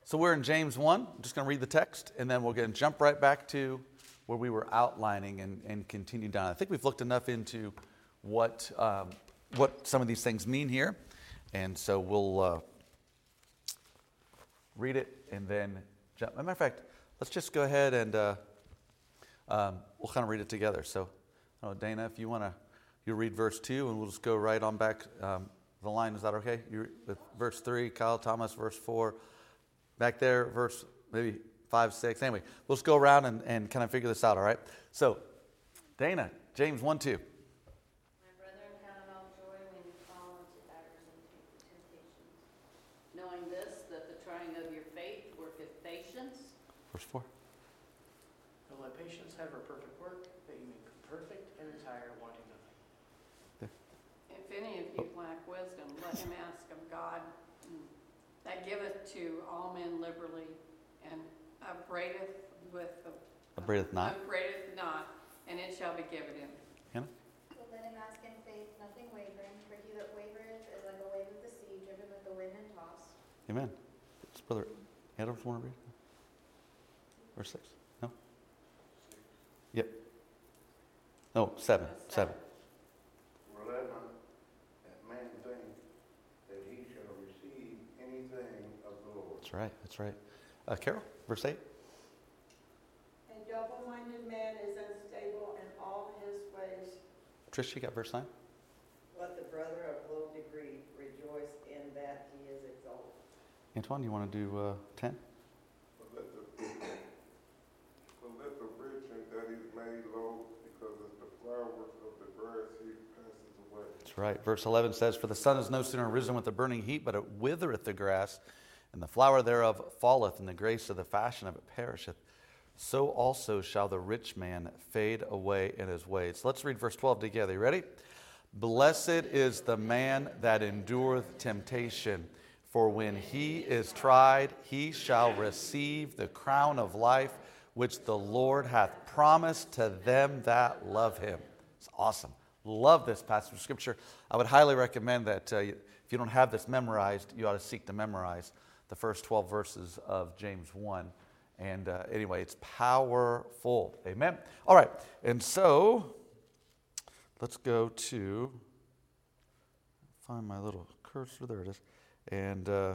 So we're in James 1. I'm just going to read the text, and then we're going to jump right back to where we were outlining and continue down. I think we've looked enough into what some of these things mean here. And so we'll read it and then jump. As a matter of fact, let's just go ahead and we'll kind of read it together. So, Dana, if you want to, you read verse 2, and we'll just go right on back the line. Is that okay? You with verse 3, Kyle Thomas, verse 4, back there, verse maybe 5, 6. Anyway, we'll just go around and kind of figure this out, all right? So, Dana, James 1, 2. Verse 4. And let patience have her perfect work, that you may be perfect and entire, wanting nothing. If any of you lack wisdom, let him ask of God, that giveth to all men liberally, and upbraideth not, and it shall be given him. Hannah? So let him ask in faith, nothing wavering, for he that wavereth is like a wave of the sea, driven with the wind and tossed. Amen. Does Brother Adams want to read? Verse 6? No? Yep. No, 7. 7. For let not that man think that he shall receive anything of the Lord. That's right. Carol, verse 8. A double-minded man is unstable in all his ways. Trish, you got verse 9? Let the brother of low degree rejoice in that he is exalted. Antoine, you want to do 10? Let the rich and that is made low, because as the flowers of the grass he passes away. That's right. Verse 11 says, For the sun is no sooner risen with the burning heat, but it withereth the grass, and the flower thereof falleth, and the grace of the fashion of it perisheth. So also shall the rich man fade away in his ways. Let's read verse 12 together. You ready? Blessed is the man that endureth temptation, for when he is tried, he shall receive the crown of life, which the Lord hath promised to them that love him. It's awesome. Love this passage of Scripture. I would highly recommend that if you don't have this memorized, you ought to seek to memorize the first 12 verses of James 1. And anyway, it's powerful. Amen. All right. And so, let's go to, find my little cursor. There it is. And, all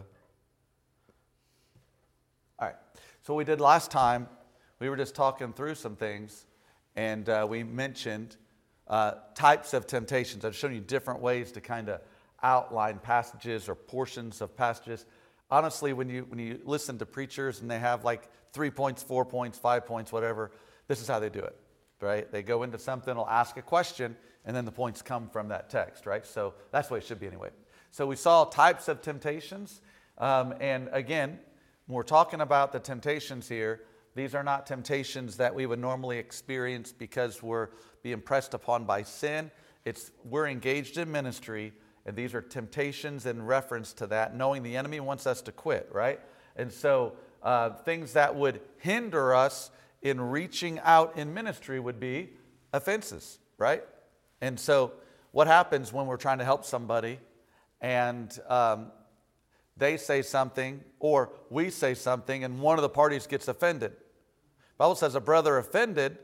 right. So what we did last time, we were just talking through some things, and we mentioned types of temptations. I've shown you different ways to kind of outline passages or portions of passages. Honestly, when you listen to preachers and they have like 3 points, 4 points, 5 points, whatever, this is how they do it, right? They go into something, will ask a question, and then the points come from that text, right? So that's the way it should be anyway. So we saw types of temptations, and again, when we're talking about the temptations here, these are not temptations that we would normally experience because we're being pressed upon by sin. We're engaged in ministry, and these are temptations in reference to that, knowing the enemy wants us to quit, right? And so things that would hinder us in reaching out in ministry would be offenses, right? And so what happens when we're trying to help somebody and they say something or we say something and one of the parties gets offended? The Bible says a brother offended,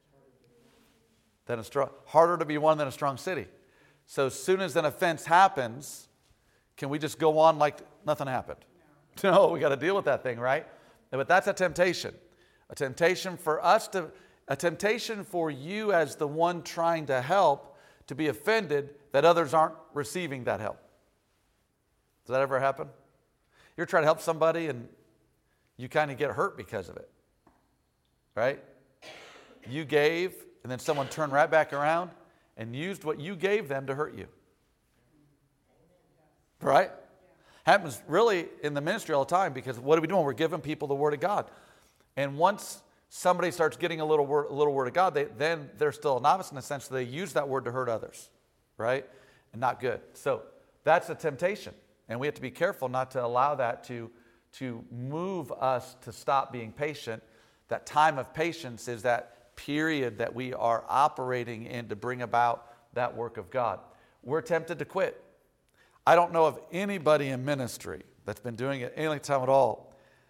harder to be won than a strong city. So as soon as an offense happens, can we just go on like nothing happened? No, we got to deal with that thing, right? But that's a temptation. A temptation for you as the one trying to help to be offended that others aren't receiving that help. Does that ever happen? You're trying to help somebody and you kind of get hurt because of it. Right? You gave, and then someone turned right back around and used what you gave them to hurt you. Right? Happens really in the ministry all the time, because what are we doing? We're giving people the Word of God. And once somebody starts getting a little word of God, then they're still a novice in the sense that they use that word to hurt others. Right? And not good. So that's a temptation. And we have to be careful not to allow that to move us to stop being patient. That time of patience is that period that we are operating in to bring about that work of God. We're tempted to quit. I don't know of anybody in ministry that's been doing it any time at all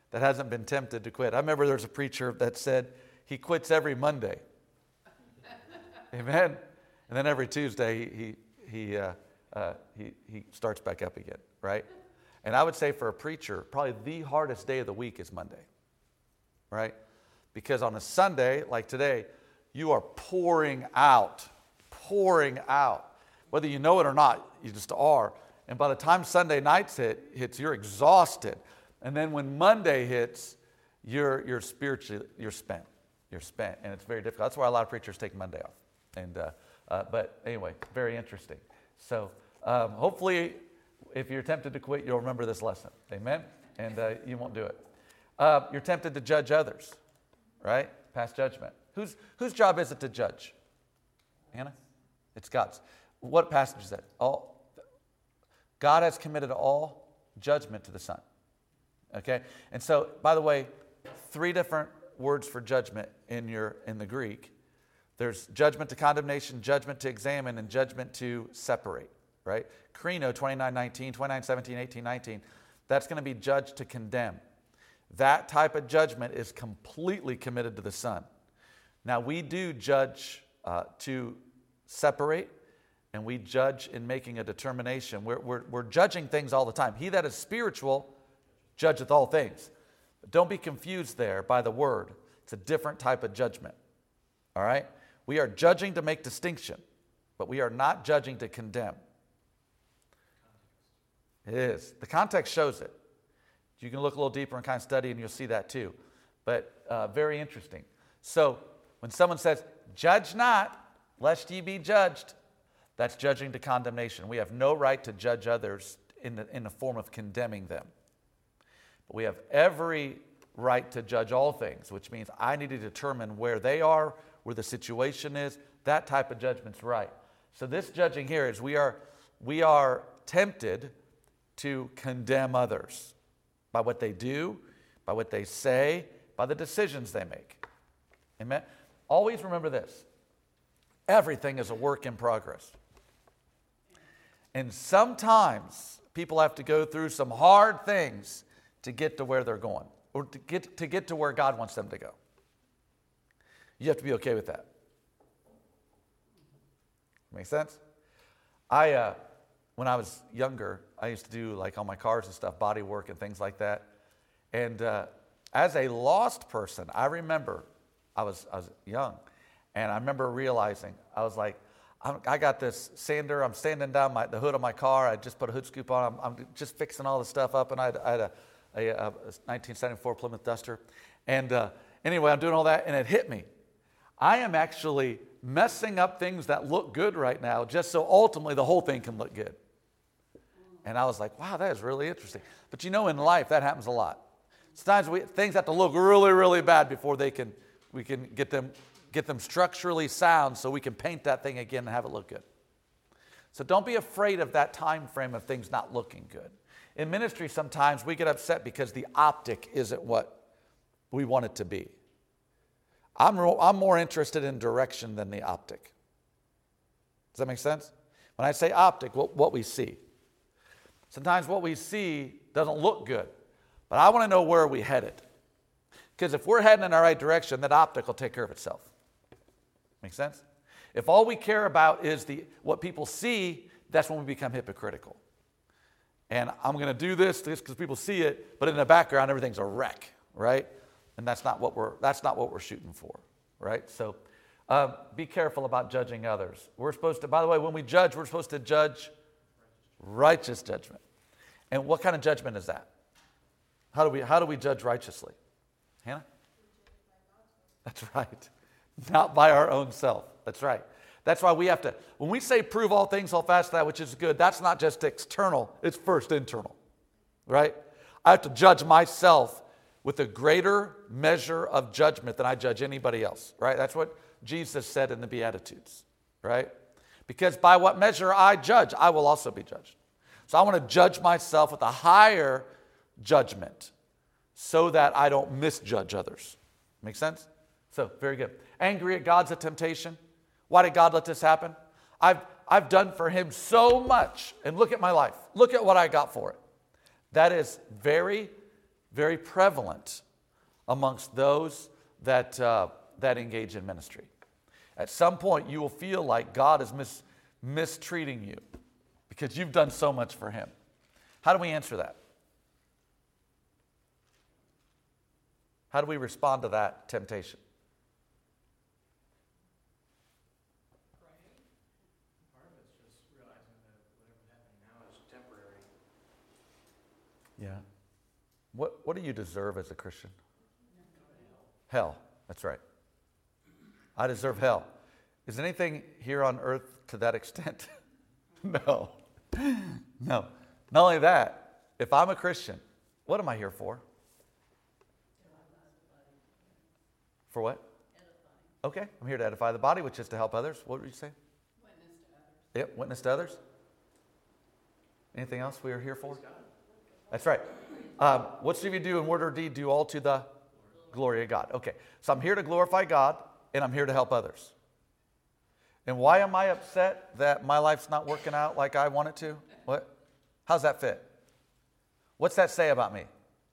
that hasn't been tempted to quit. I remember there's a preacher that said he quits every Monday. Amen. And then every Tuesday he starts back up again, right? And I would say for a preacher, probably the hardest day of the week is Monday, right? Because on a Sunday like today, you are pouring out. Whether you know it or not, you just are. And by the time Sunday nights hits, you're exhausted. And then when Monday hits, you're spiritually, you're spent. And it's very difficult. That's why a lot of preachers take Monday off. And but anyway, very interesting. So hopefully, if you're tempted to quit, you'll remember this lesson. Amen? And you won't do it. You're tempted to judge others, right? Pass judgment. Whose job is it to judge? Hannah? It's God's. What passage is that? God has committed all judgment to the Son. Okay? And so, by the way, 3 different words for judgment in the Greek. There's judgment to condemnation, judgment to examine, and judgment to separate, right? Krino, 29:19, 29:17, 18:19, that's going to be judged to condemn. That type of judgment is completely committed to the Son. Now, we do judge to separate, and we judge in making a determination. We're judging things all the time. He that is spiritual judgeth all things. But don't be confused there by the word. It's a different type of judgment, all right? We are judging to make distinction, but we are not judging to condemn. It is. The context shows it. You can look a little deeper and kind of study, and you'll see that too. But very interesting. So when someone says, judge not, lest ye be judged, that's judging to condemnation. We have no right to judge others in the form of condemning them. But we have every right to judge all things, which means I need to determine where they are, where the situation is. That type of judgment's right. So this judging here is we are tempted to condemn others by what they do, by what they say, by the decisions they make. Amen? Always remember this. Everything is a work in progress. And sometimes people have to go through some hard things to get to where they're going, or to get to where God wants them to go. You have to be okay with that. Make sense? When I was younger, I used to do like on my cars and stuff, body work and things like that. And as a lost person, I remember I was young, and I remember realizing, I was like, I got this sander. I'm sanding down the hood of my car. I just put a hood scoop on. I'm just fixing all the stuff up, and I had a 1974 Plymouth Duster. And anyway, I'm doing all that, and it hit me. I am actually messing up things that look good right now just so ultimately the whole thing can look good. And I was like, wow, that is really interesting. But you know, in life, that happens a lot. Sometimes things have to look really, really bad before we can get them structurally sound so we can paint that thing again and have it look good. So don't be afraid of that time frame of things not looking good. In ministry, sometimes we get upset because the optic isn't what we want it to be. I'm more interested in direction than the optic. Does that make sense? When I say optic, what we see. Sometimes what we see doesn't look good, but I want to know where we headed. Because if we're heading in the right direction, that optic will take care of itself. Make sense? If all we care about is what people see, that's when we become hypocritical. And I'm going to do this because people see it, but in the background, everything's a wreck, right? And that's not what we're shooting for, right? So be careful about judging others. We're supposed to, by the way, when we judge, we're supposed to judge righteous judgment. And what kind of judgment is that? How do we judge righteously? Hannah? That's right. Not by our own self. That's right. That's why we have to, when we say prove all things, hold fast to that which is good, that's not just external, it's first internal, right? I have to judge myself with a greater measure of judgment than I judge anybody else, right? That's what Jesus said in the Beatitudes, right? Because by what measure I judge, I will also be judged. So I want to judge myself with a higher judgment so that I don't misjudge others. Make sense? So, very good. Angry at God's a temptation. Why did God let this happen? I've done for him so much, and look at my life. Look at what I got for it. That is very very prevalent amongst those that engage in ministry. At some point, you will feel like God is mistreating you because you've done so much for him. How do we answer that? How do we respond to that temptation? Part of it's just realizing that whatever's happening now is temporary. Yeah. What do you deserve as a Christian? Hell. That's right. I deserve hell. Is anything here on earth to that extent? No. No. Not only that, if I'm a Christian, what am I here for? For what? Okay, I'm here to edify the body, which is to help others. What would you say? Witness to others. Yep, witness to others. Anything else we are here for? That's right. Whatsoever you do in word or deed, do all to the glory of God. Okay, so I'm here to glorify God, and I'm here to help others. And why am I upset that my life's not working out like I want it to? What? How's that fit? What's that say about me?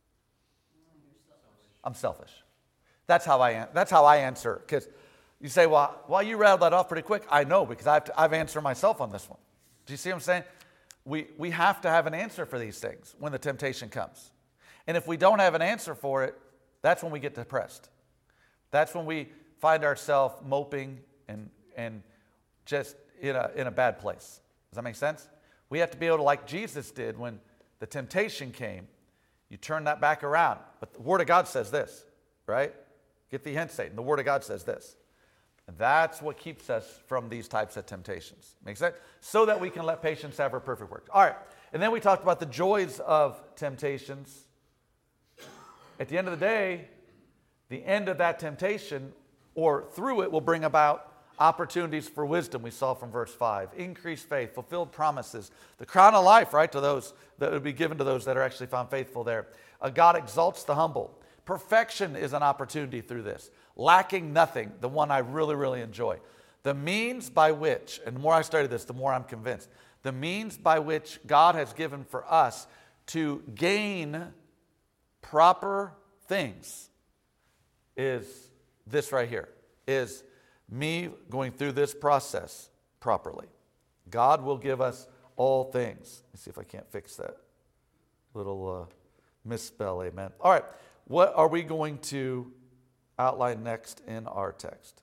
I'm selfish. That's how I answer. Because you say, well, you rattled that off pretty quick. I know, because I've answered myself on this one. Do you see what I'm saying? We have to have an answer for these things when the temptation comes. And if we don't have an answer for it, that's when we get depressed. That's when we find ourselves moping and just in a bad place. Does that make sense? We have to be able to, like Jesus did when the temptation came, you turn that back around. But the Word of God says this, right? Get the hint, Satan. The Word of God says this. And that's what keeps us from these types of temptations. Make sense? So that we can let patience have her perfect work. All right. And then we talked about the joys of temptations. At the end of the day, the end of that temptation, or through it, will bring about opportunities for wisdom, we saw from verse 5. Increased faith, fulfilled promises, the crown of life, right, to those that would be given to those that are actually found faithful there. God exalts the humble. Perfection is an opportunity through this. Lacking nothing, the one I really, really enjoy. The means by which, and the more I study this, the more I'm convinced, the means by which God has given for us to gain proper things is this right here, is me going through this process properly. God will give us all things. Let's see if I can't fix that little misspell, amen. All right, what are we going to outline next in our text?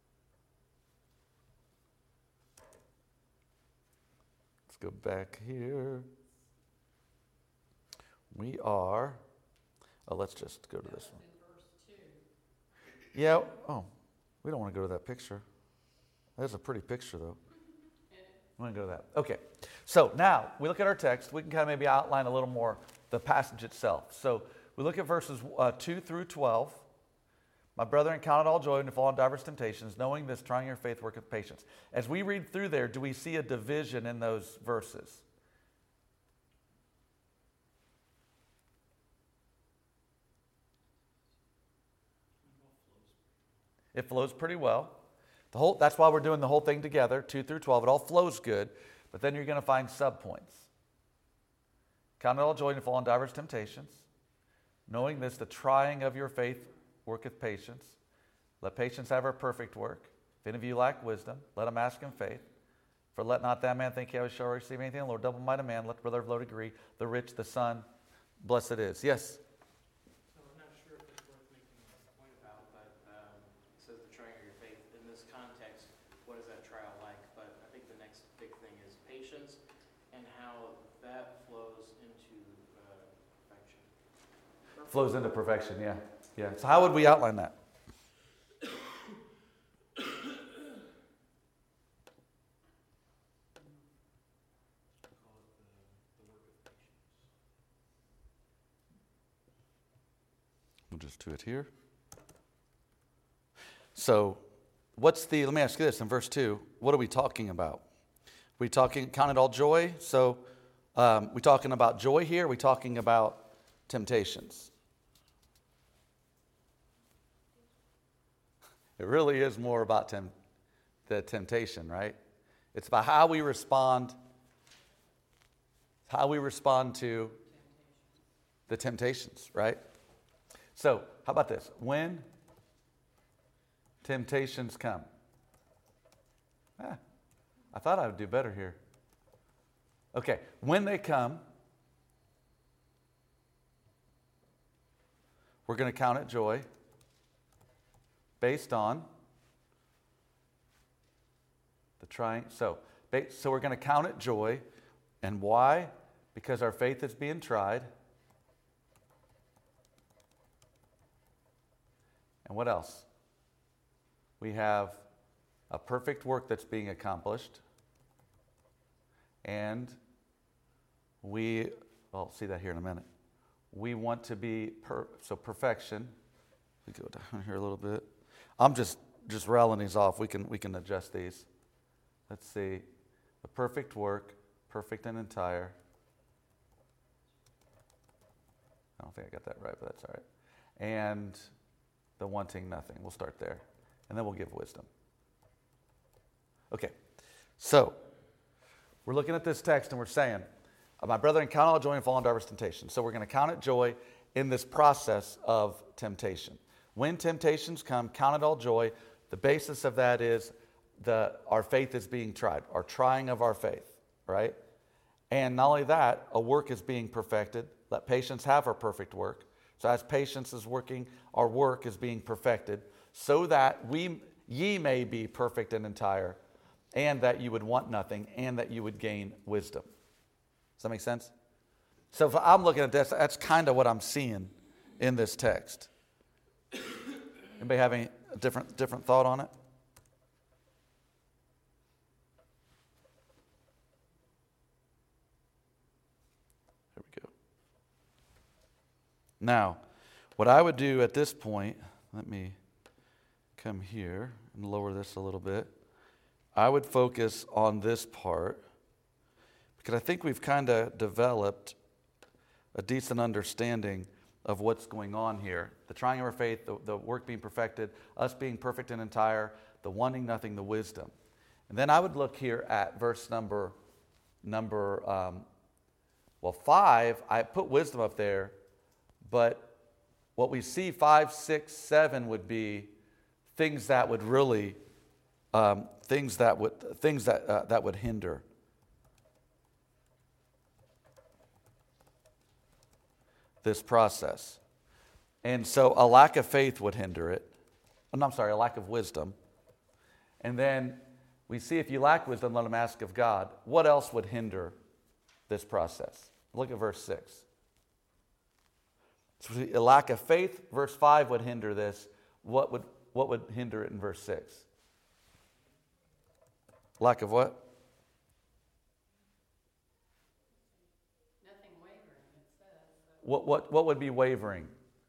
Let's go back here. We are, let's just go to this one. Yeah, we don't want to go to that picture. That's a pretty picture, though. We want to go to that. Okay, so now we look at our text. We can kind of maybe outline a little more the passage itself. So we look at verses 2 through 12. My brethren, count it all joy when you fall in diverse temptations, knowing this, trying your faith worketh patience. As we read through there, do we see a division in those verses? It flows pretty well. That's why we're doing the whole thing together, 2 through 12. It all flows good, but then you're going to find subpoints. Count it all joy when you fall in diverse temptations, knowing this, the trying of your faith worketh patience. Let patience have her perfect work. If any of you lack wisdom, let him ask in faith. For let not that man think he shall receive anything. The Lord, double-minded man, let the brother of low degree, the rich, the son, blessed is. Yes? So I'm not sure if it's worth making a point about, but it says the trying of your faith. In this context, what is that trial like? But I think the next big thing is patience and how that flows into perfection. Flows into perfection, yeah. Yeah. So how would we outline that? We'll just do it here. So let me ask you this, in verse 2, what are we talking about? We talking, count it all joy? So we talking about joy here? Are we talking about temptations? It really is more about the temptation, right? It's about how we respond to the temptations, right? So, how about this? When temptations come. I thought I would do better here. Okay, when they come, we're going to count it joy based on the trying. So we're going to count it joy. And why? Because our faith is being tried. And what else? We have a perfect work that's being accomplished. And I'll see that here in a minute. We want to be, perfection. We go down here a little bit. I'm just rattling these off. We can adjust these. Let's see. The perfect work, perfect and entire. I don't think I got that right, but that's all right. And the wanting nothing. We'll start there. And then we'll give wisdom. Okay. So, we're looking at this text and we're saying, my brethren, count all joy and fall into diverse temptation. So we're going to count it joy in this process of temptation. When temptations come, count it all joy. The basis of that is our faith is being tried, our trying of our faith, right? And not only that, a work is being perfected. Let patience have her perfect work. So as patience is working, our work is being perfected, so that ye may be perfect and entire, and that you would want nothing, and that you would gain wisdom. Does that make sense? So if I'm looking at this, that's kind of what I'm seeing in this text. Anybody have any different thought on it? There we go. Now, what I would do at this point, let me come here and lower this a little bit. I would focus on this part, because I think we've kind of developed a decent understanding of what's going on here. The trying of our faith, the work being perfected, us being perfect and entire, the wanting nothing, the wisdom. And then I would look here at verse number 5. I put wisdom up there, but what we see 5, 6, 7 would be things that would really, things that would hinder. This process. And so a lack of faith would hinder it. A lack of wisdom. And then we see if you lack wisdom, let him ask of God. What else would hinder this process? Look at verse 6. So a lack of faith, verse 5 would hinder this. What would hinder it in verse 6? Lack of what? What would be wavering?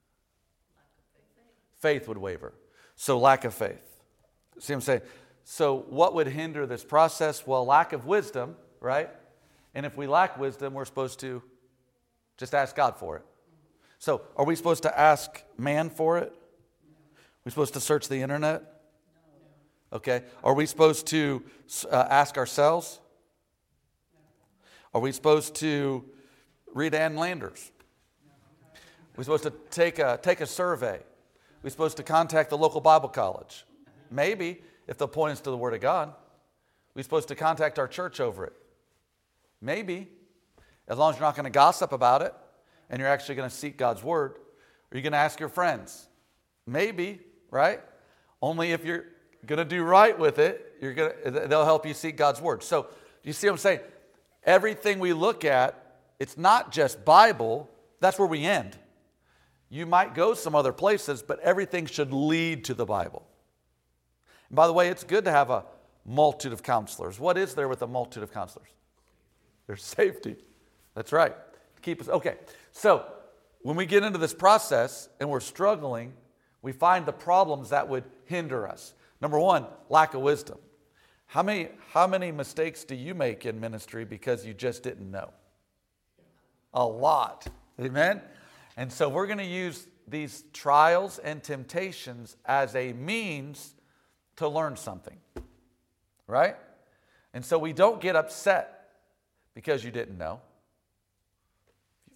Faith would waver. So lack of faith. See what I'm saying? So what would hinder this process? Well, lack of wisdom, right? And if we lack wisdom, we're supposed to just ask God for it. So are we supposed to ask man for it? Are we supposed to search the internet? Okay. Are we supposed to ask ourselves? Are we supposed to read Ann Landers? We're supposed to take a survey. We're supposed to contact the local Bible college. Maybe, if they'll point us to the Word of God. We're supposed to contact our church over it. Maybe, as long as you're not going to gossip about it and you're actually going to seek God's Word. Are you going to ask your friends? Maybe, right? Only if you're going to do right with it, they'll help you seek God's Word. So, do you see what I'm saying? Everything we look at, it's not just Bible. That's where we end. You might go some other places, but everything should lead to the Bible. And by the way, it's good to have a multitude of counselors. What is there with a multitude of counselors? There's safety. That's right. Keep us. Okay. So when we get into this process and we're struggling, we find the problems that would hinder us. Number one, lack of wisdom. How many mistakes do you make in ministry because you just didn't know? A lot. Amen? And so we're going to use these trials and temptations as a means to learn something. Right? And so we don't get upset because you didn't know. If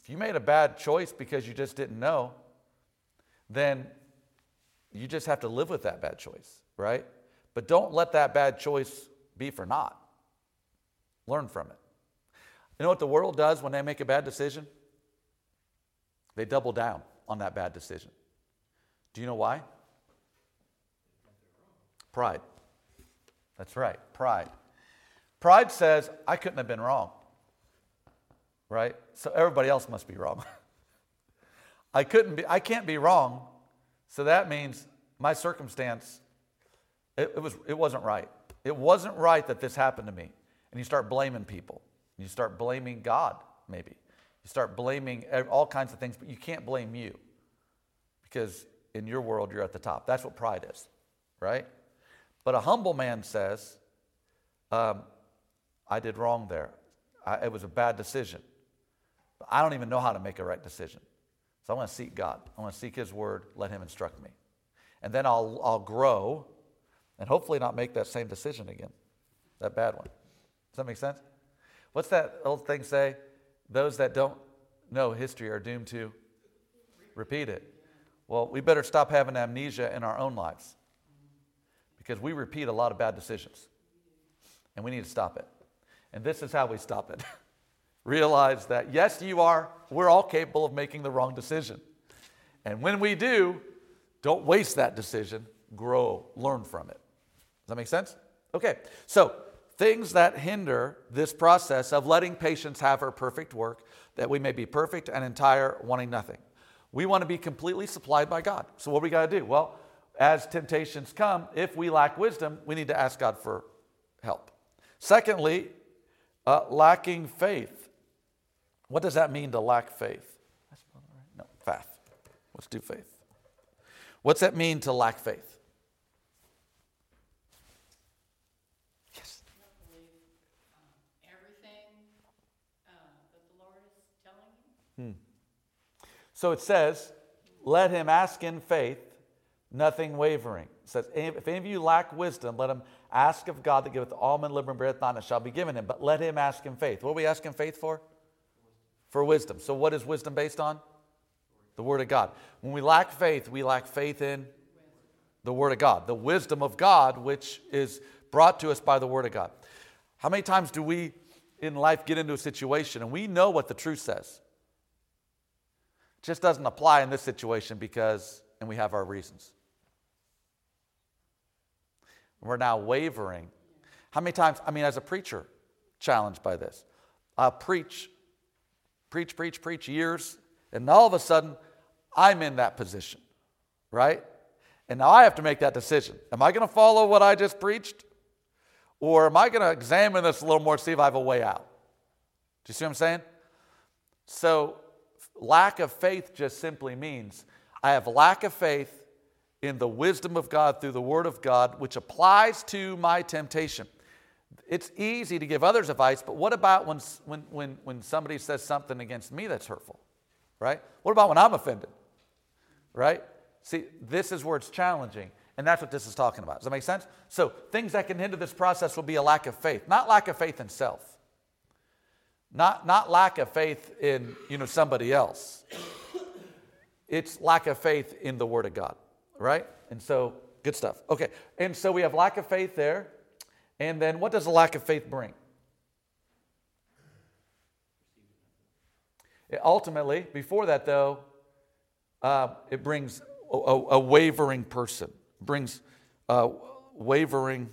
If you made a bad choice because you just didn't know, then you just have to live with that bad choice, right? But don't let that bad choice be for naught. Learn from it. You know what the world does when they make a bad decision? They double down on that bad decision. Do you know why? Pride. That's right, pride. Pride says, I couldn't have been wrong. Right? So everybody else must be wrong. I can't be wrong, so that means my circumstance, it wasn't right. It wasn't right that this happened to me. And you start blaming people. You start blaming God, maybe. You start blaming all kinds of things, but you can't blame you. Because in your world, you're at the top. That's what pride is, right? But a humble man says, I did wrong there. It was a bad decision. But I don't even know how to make a right decision. So I want to seek God. I want to seek His Word, let Him instruct me. And then I'll grow and hopefully not make that same decision again, that bad one. Does that make sense? What's that old thing say? Those that don't know history are doomed to repeat it. Well, we better stop having amnesia in our own lives because we repeat a lot of bad decisions and we need to stop it. And this is how we stop it. Realize that, yes, we're all capable of making the wrong decision. And when we do, don't waste that decision. Grow, learn from it. Does that make sense? Okay, so things that hinder this process of letting patience have her perfect work, that we may be perfect and entire, wanting nothing. We want to be completely supplied by God. So what do we got to do? Well, as temptations come, if we lack wisdom, we need to ask God for help. Secondly, lacking faith. What does that mean to lack faith? No, faith. Let's do faith. What's that mean to lack faith? Yes. You don't believe everything that the Lord is telling you? So it says, let him ask in faith, nothing wavering. It says, if any of you lack wisdom, let him ask of God that giveth all men liberally and beareth not, and it shall be given him. But let him ask in faith. What are we asking faith for? For wisdom. So what is wisdom based on? The Word of God. When we lack faith in the Word of God. The wisdom of God, which is brought to us by the Word of God. How many times do we in life get into a situation and we know what the truth says? It just doesn't apply in this situation and we have our reasons. We're now wavering. How many times, as a preacher, challenged by this. I'll preach years, and all of a sudden, I'm in that position, right? And now I have to make that decision. Am I going to follow what I just preached? Or am I going to examine this a little more, see if I have a way out? Do you see what I'm saying? So, lack of faith just simply means I have lack of faith in the wisdom of God through the Word of God, which applies to my temptation. It's easy to give others advice, but what about when somebody says something against me that's hurtful, right? What about when I'm offended, right? See, this is where it's challenging, and that's what this is talking about. Does that make sense? So things that can hinder this process will be a lack of faith, not lack of faith in self, not lack of faith in somebody else. It's lack of faith in the Word of God, right? And so, good stuff. Okay, and so we have lack of faith there. And then what does a lack of faith bring? Ultimately, before that though, it brings a wavering person. It brings wavering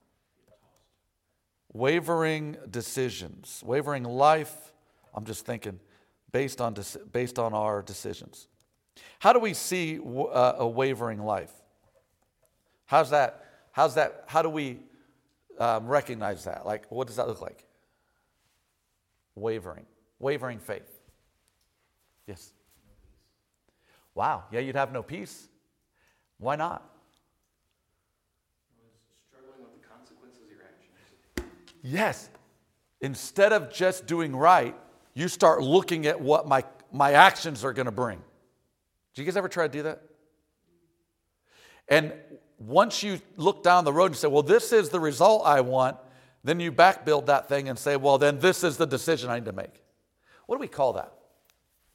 decisions, wavering life. I'm just thinking based on our decisions. How do we see a wavering life? How's that? How do we recognize that? Like, what does that look like? Wavering faith. Yes. Wow. Yeah, you'd have no peace. Why not? Struggling with the consequences of your actions. Yes. Instead of just doing right, you start looking at what my actions are going to bring. Did you guys ever try to do that? And once you look down the road and say, well, this is the result I want, then you back build that thing and say, well, then this is the decision I need to make. What do we call that?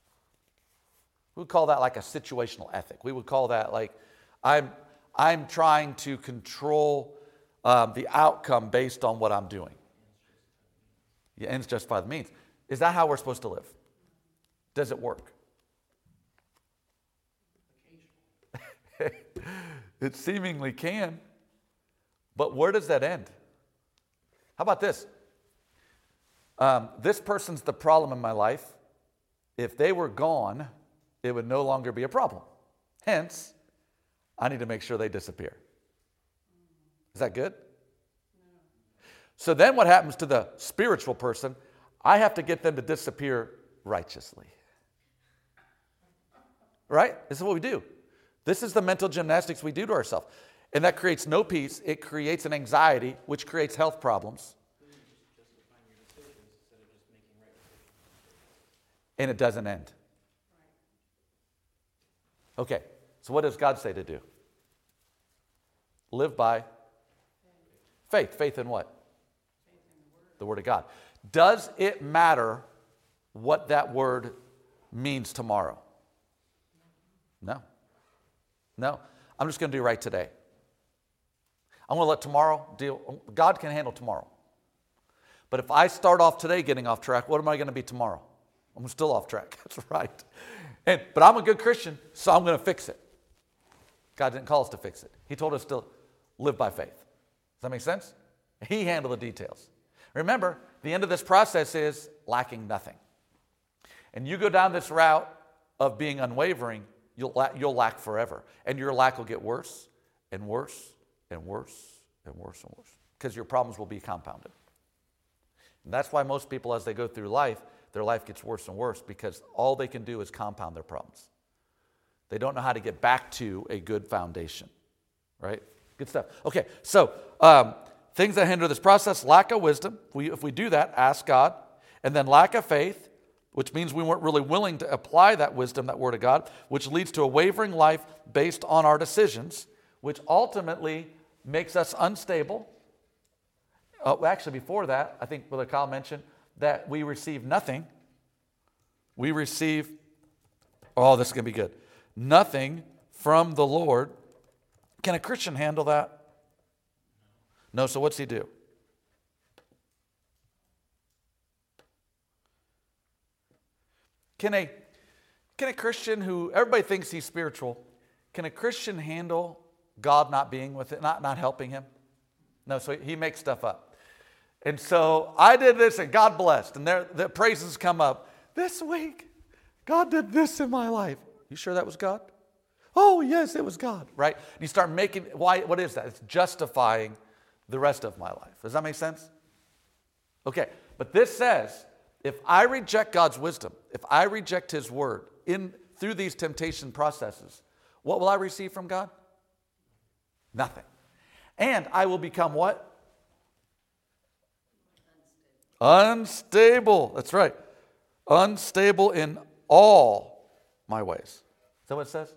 We would call that like a situational ethic. We would call that like, I'm trying to control the outcome based on what I'm doing. Yeah, ends justify the means. Is that how we're supposed to live? Does it work? It seemingly can. But where does that end? How about this? This person's the problem in my life. If they were gone, it would no longer be a problem. Hence, I need to make sure they disappear. Is that good? So then what happens to the spiritual person? I have to get them to disappear righteously. Right? This is what we do. This is the mental gymnastics we do to ourselves. And that creates no peace. It creates an anxiety, which creates health problems. And it doesn't end. Okay, so what does God say to do? Live by faith. Faith in what? The Word of God. Does it matter what that word means tomorrow? No. No. I'm just going to do right today. I'm going to let tomorrow deal. God can handle tomorrow. But if I start off today getting off track, what am I going to be tomorrow? I'm still off track. That's right. But I'm a good Christian, so I'm going to fix it. God didn't call us to fix it. He told us to live by faith. Does that make sense? He handled the details. Remember, the end of this process is lacking nothing. And you go down this route of being unwavering, you'll lack forever. And your lack will get worse and worse and worse and worse and worse because your problems will be compounded. And that's why most people, as they go through life, their life gets worse and worse because all they can do is compound their problems. They don't know how to get back to a good foundation, right? Good stuff. Okay, so things that hinder this process, lack of wisdom. If we do that, ask God. And then lack of faith, which means we weren't really willing to apply that wisdom, that word of God, which leads to a wavering life based on our decisions, which ultimately makes us unstable. Actually, before that, I think Brother Kyle mentioned that we receive nothing. We receive, this is going to be good, nothing from the Lord. Can a Christian handle that? No, so what's he do? Can a Christian who, everybody thinks he's spiritual, can a Christian handle God not being with it, not helping him? No, so he makes stuff up. And so I did this and God blessed. And the praises come up. This week, God did this in my life. You sure that was God? Oh, yes, it was God, right? And you start making, what is that? It's justifying the rest of my life. Does that make sense? Okay, but this says, if I reject God's wisdom, if I reject His word through these temptation processes, what will I receive from God? Nothing. And I will become what? Unstable. That's right. Unstable in all my ways. Is that what it says?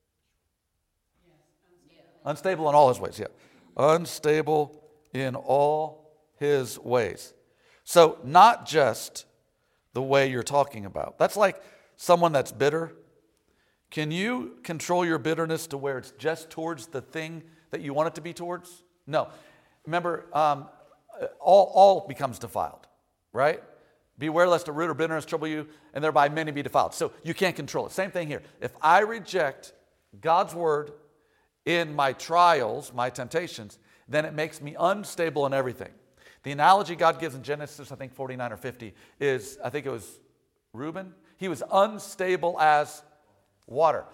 Unstable in all His ways, yeah. Unstable in all His ways. So not just the way you're talking about. That's like someone that's bitter. Can you control your bitterness to where it's just towards the thing that you want it to be towards? No. Remember, all becomes defiled, right? Beware lest a root of bitterness trouble you, and thereby many be defiled. So you can't control it. Same thing here. If I reject God's word in my trials, my temptations, then it makes me unstable in everything. The analogy God gives in Genesis, I think 49 or 50, is, I think it was Reuben. He was unstable as water.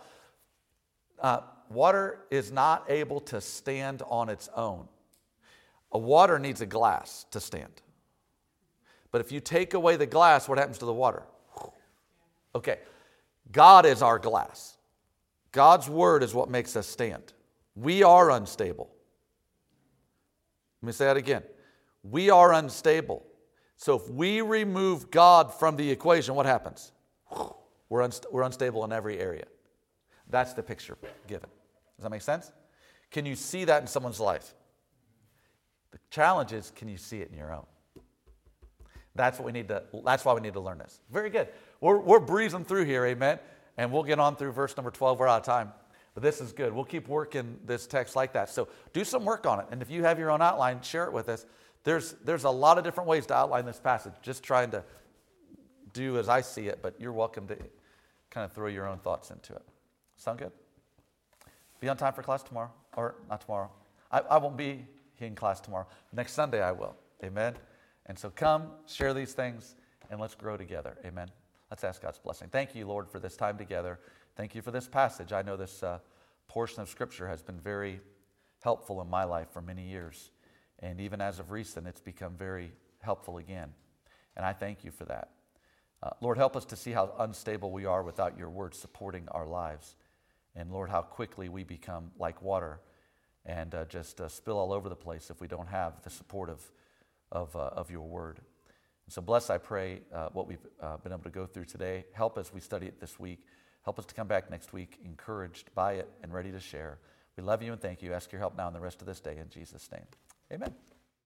Water is not able to stand on its own. A water needs a glass to stand. But if you take away the glass, what happens to the water? Okay, God is our glass. God's word is what makes us stand. We are unstable. Let me say that again. We are unstable. So if we remove God from the equation, what happens? We're unstable in every area. That's the picture given. Does that make sense? Can you see that in someone's life? The challenge is, can you see it in your own? That's why we need to learn this. Very good. We're breezing through here, amen. And we'll get on through verse number 12. We're out of time. But this is good. We'll keep working this text like that. So do some work on it. And if you have your own outline, share it with us. There's a lot of different ways to outline this passage. Just trying to do as I see it, but you're welcome to kind of throw your own thoughts into it. Sound good? Be on time for class tomorrow. Or not tomorrow. I won't be in class tomorrow. Next Sunday I will. Amen? And so come, share these things, and let's grow together. Amen? Let's ask God's blessing. Thank you, Lord, for this time together. Thank you for this passage. I know this portion of Scripture has been very helpful in my life for many years. And even as of recent, it's become very helpful again. And I thank you for that. Lord, help us to see how unstable we are without your word supporting our lives. And Lord, how quickly we become like water and just spill all over the place if we don't have the support of your word. And so bless, I pray, what we've been able to go through today. Help as we study it this week. Help us to come back next week encouraged by it and ready to share. We love you and thank you. Ask your help now in the rest of this day in Jesus' name. Amen.